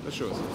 Прошу вас.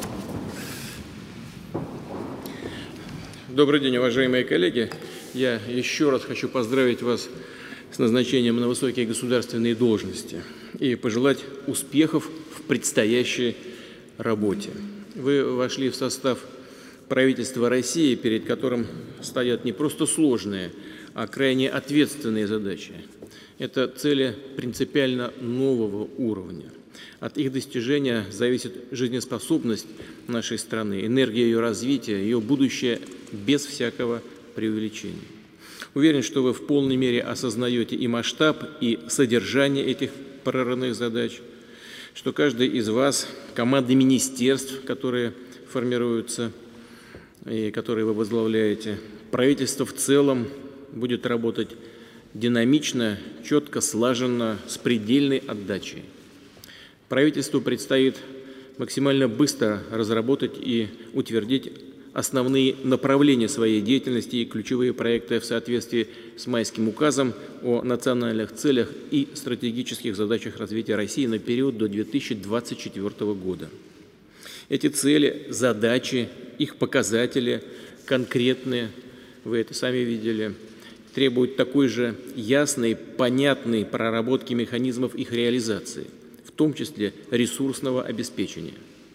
Добрый день, уважаемые коллеги. Я еще раз хочу поздравить вас с назначением на высокие государственные должности и пожелать успехов в предстоящей работе. Вы вошли в состав правительства России, перед которым стоят не просто сложные, а крайне ответственные задачи. Это цели принципиально нового уровня. От их достижения зависит жизнеспособность нашей страны, энергия ее развития, ее будущее без всякого преувеличения. Уверен, что вы в полной мере осознаете и масштаб, и содержание этих прорывных задач, что каждый из вас, команды министерств, которые формируются и которые вы возглавляете, правительство в целом будет работать динамично, четко, слаженно, с предельной отдачей. Правительству предстоит максимально быстро разработать и утвердить основные направления своей деятельности и ключевые проекты в соответствии с Майским указом о национальных целях и стратегических задачах развития России на период до 2024 года. Эти цели, задачи, их показатели конкретные, вы это сами видели, требуют такой же ясной, понятной проработки механизмов их реализации, в том числе ресурсного обеспечения.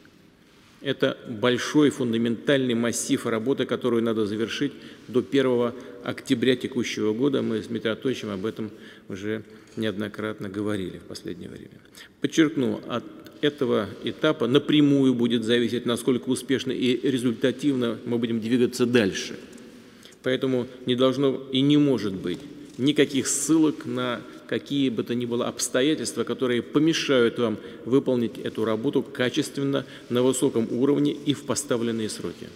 Это большой фундаментальный массив работы, которую надо завершить до 1 октября текущего года. Мы с Дмитрием Анатольевичем об этом уже неоднократно говорили в последнее время. Подчеркну, от этого этапа напрямую будет зависеть, насколько успешно и результативно мы будем двигаться дальше. Поэтому не должно и не может быть никаких ссылок на какие бы то ни было обстоятельства, которые помешают вам выполнить эту работу качественно, на высоком уровне и в поставленные сроки.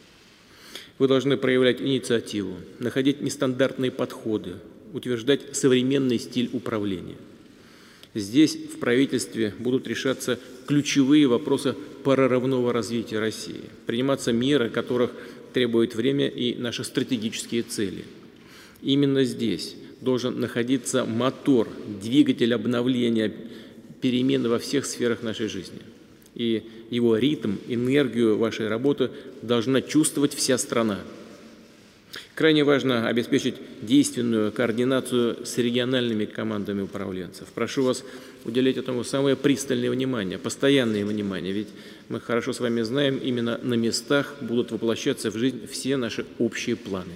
Вы должны проявлять инициативу, находить нестандартные подходы, утверждать современный стиль управления. Здесь, в правительстве, будут решаться ключевые вопросы прорывного развития России, приниматься меры, которых требует время и наши стратегические цели. Именно здесь должен находиться мотор, двигатель обновления, перемен во всех сферах нашей жизни. И его ритм, энергию вашей работы должна чувствовать вся страна. Крайне важно обеспечить действенную координацию с региональными командами управленцев. Прошу вас уделять этому самое пристальное внимание, постоянное внимание, ведь мы хорошо с вами знаем, именно на местах будут воплощаться в жизнь все наши общие планы.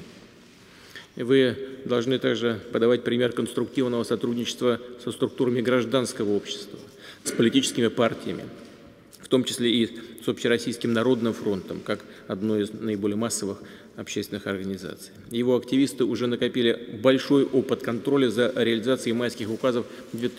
Вы должны также подавать пример конструктивного сотрудничества со структурами гражданского общества, с политическими партиями, в том числе и с Общероссийским народным фронтом, как одной из наиболее массовых общественных организаций. Его активисты уже накопили большой опыт контроля за реализацией майских указов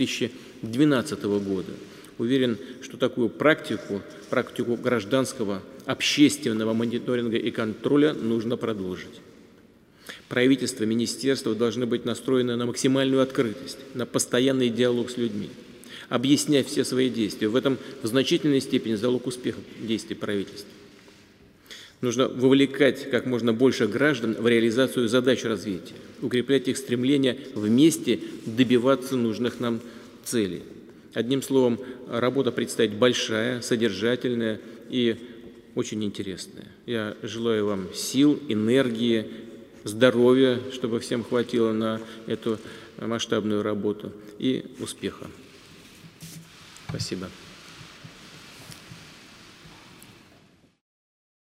2012 года. Уверен, что такую практику гражданского, общественного мониторинга и контроля нужно продолжить. Правительство, министерства должны быть настроены на максимальную открытость, на постоянный диалог с людьми, объяснять все свои действия. В этом в значительной степени залог успеха действий правительства. Нужно вовлекать как можно больше граждан в реализацию задач развития, укреплять их стремление вместе добиваться нужных нам целей. Одним словом, работа предстоит большая, содержательная и очень интересная. Я желаю вам сил, энергии, здоровья, чтобы всем хватило на эту масштабную работу, и успеха. Спасибо.